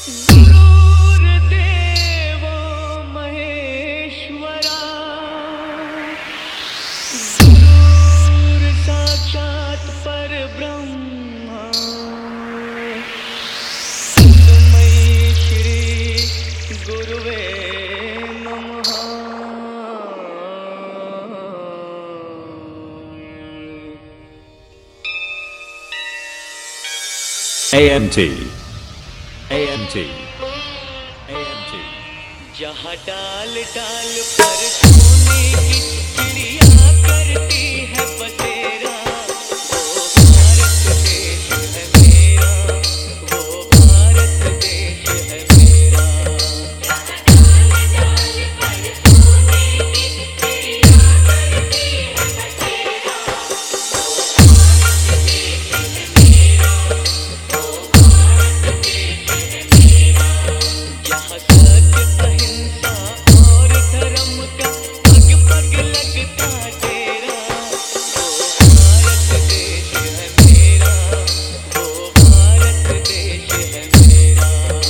गुरुर्देवो महेश्वरा, गुरुर् साक्षात् परब्रह्म, तस्मै श्री गुरुवे नमः। AMT जहाँ डाल डाल पर सोने की चिड़िया करती है बसेरा, वो भारत देश है मेरा, वो भारत देश है मेरा। जहाँ डाल डाल पर सोने की चिड़िया करती है बसेरा, वो भारत देश है मेरा, वो भारत देश है मेरा। जहाँ सत्य अहिंसा और धर्म का पग पग लगता तेरा, वो भारत देश है मेरा, वो भारत देश है मेरा।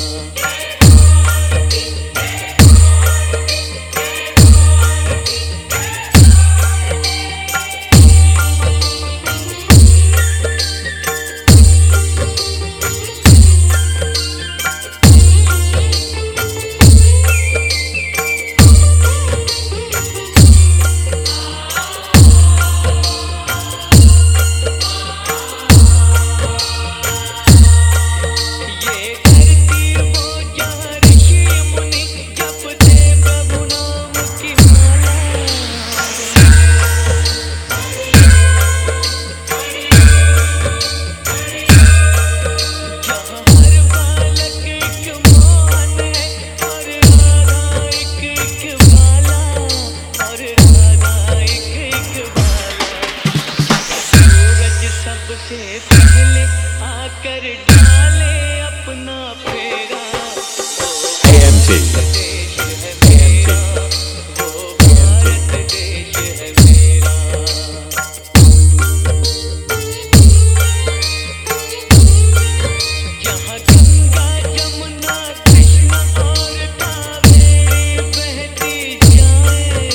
ये धरती वो जहाँ ऋषि मुनि जपते प्रभु नाम की माला, जहाँ हर बालक एक मोहन है और राधा एक बाला, और राधा एक बाला। सूरज सबसे पहले आकर डाले अपना फेरा, वो AMT देश है मेरा, वो भारत देश है मेरा। जहाँ गंगा जमुना कृष्ण और कावेरी बहती जाए,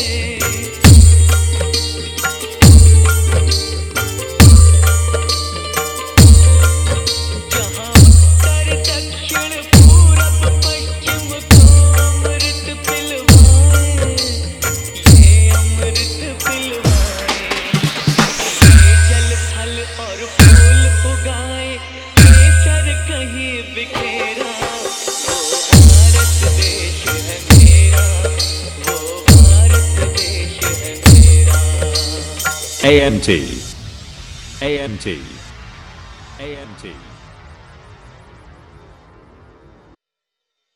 जहाँ उत्तर दक्षिण पूरब पश्चिम को अमृत पिलवाए, ये अमृत पिलवाए। ये जल फल और फूल उगाए, केसर कहीं बिखेरा, वो भारत देश है मेरा, वो भारत देश है मेरा। AMT